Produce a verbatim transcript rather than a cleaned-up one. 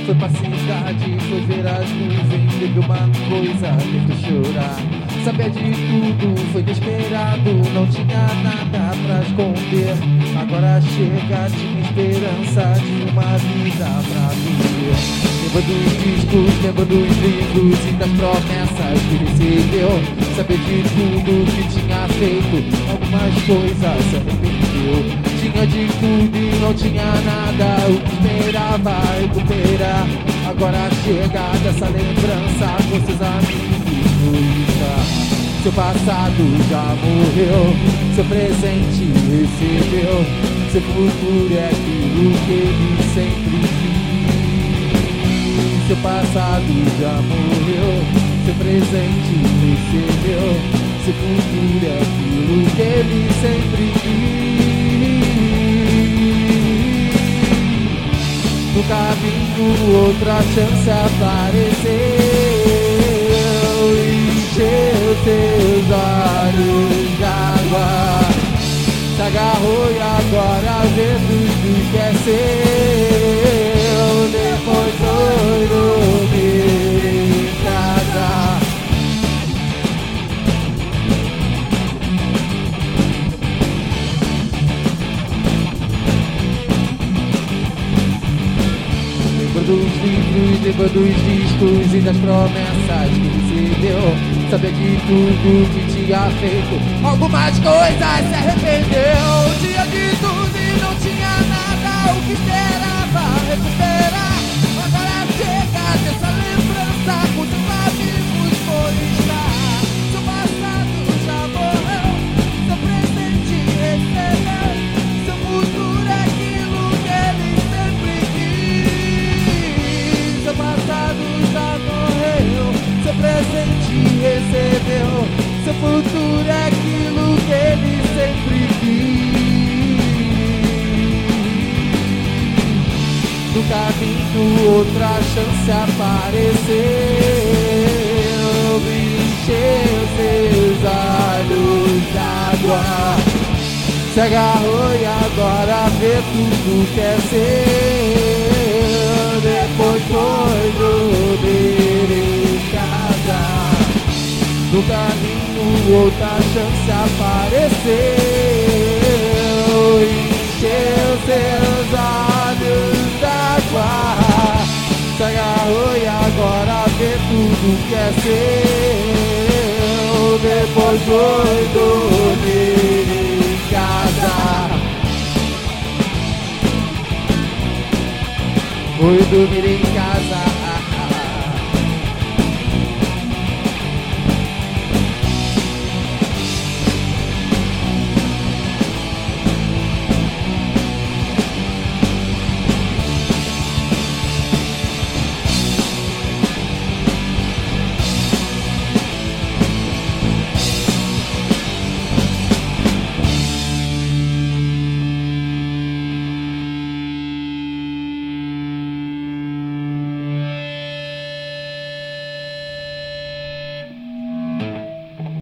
Foi pra cidade, foi ver as nuvens, teve uma coisa que fez chorar. Sabia de tudo, foi inesperado, não tinha nada pra esconder. Agora chega, tinha esperança de uma vida pra viver. Lembra dos discos, lembra dos livros e das promessas que recebeu. Sabia de tudo que tinha feito, algumas coisas se arrependeu. Tinha de tudo e não tinha nada, o que esperava recuperar. Agora chega dessa lembrança com seus amigos no lugar. Seu passado já morreu, seu presente recebeu. Seu futuro é aquilo que ele sempre quis. Seu passado já morreu, seu presente recebeu. Seu futuro é aquilo que ele sempre quis. No caminho outra chance apareceu, encheu seus olhos de água, se agarrou e agora vê tudo que é seu. Depois foi dormir em casa. Lembra dos livros, lembra dos discos e das promessas que recebeu. Sabia de tudo que tinha feito, algumas coisas se arrependeu. Tinha de tudo e não tinha nada, o que esperava recuperar. Agora chega dessa lembrança, com seus amigos foi estar. Seu passado já morreu, seu presente recebeu. Seu futuro é aquilo que ele sempre quis. Seu passado já morreu, seu presente recebeu. Seu futuro é aquilo que ele sempre quis. No caminho outra chance apareceu, encheu seus olhos d'água, se agarrou e agora vê tudo que é seu. Depois foi dormir em casa. No caminho outra chance apareceu, encheu seus olhos d'água, se agarrou e agora vê tudo que é seu. Depois foi dormir em casa. Foi dormir em casa.